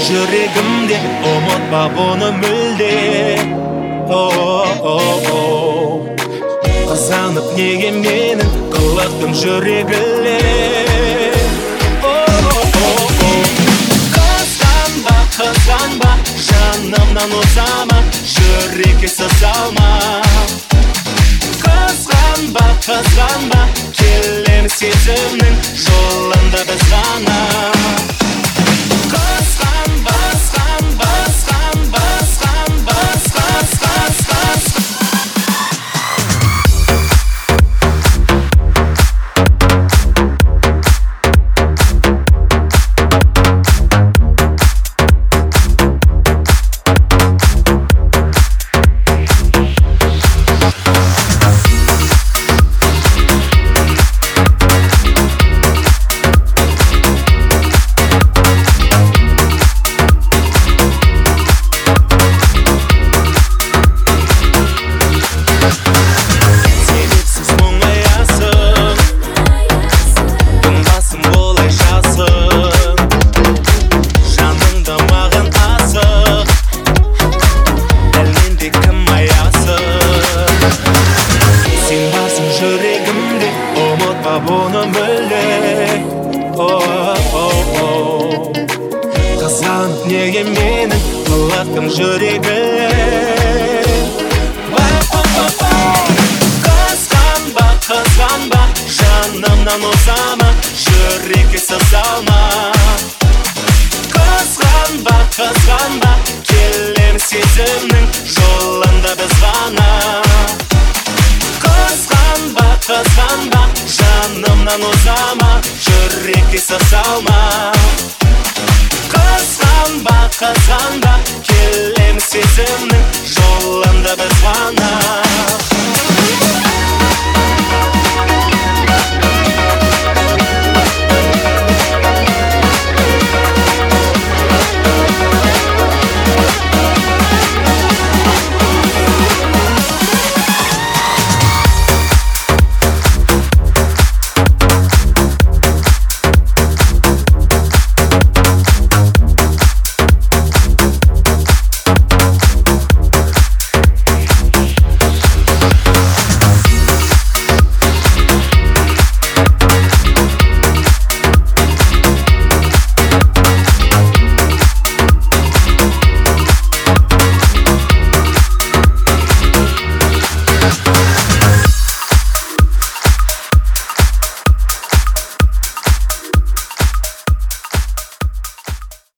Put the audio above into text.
жүрегімде, ұмытпа бұны мүлде. Қызанып неге менің қылықтым жүрегіле. Қызғанба, жанымнан ұзама, жүрекке сызалма. Қызғанба, келем сезімнің жолында біз ғана. Қызғанба, бұны мүлде. Қызғанып неге менің қылықтым жүрегіле. Қызғанба, жанымнан ұзама, жүрекке сызалма. Қызғанба, келем сезімнің жолында біз ғана. Қызғанба, жанымнан ұзама, жүрекке сызалма. Қызғанба, келем сезімнің жолында біз ғана.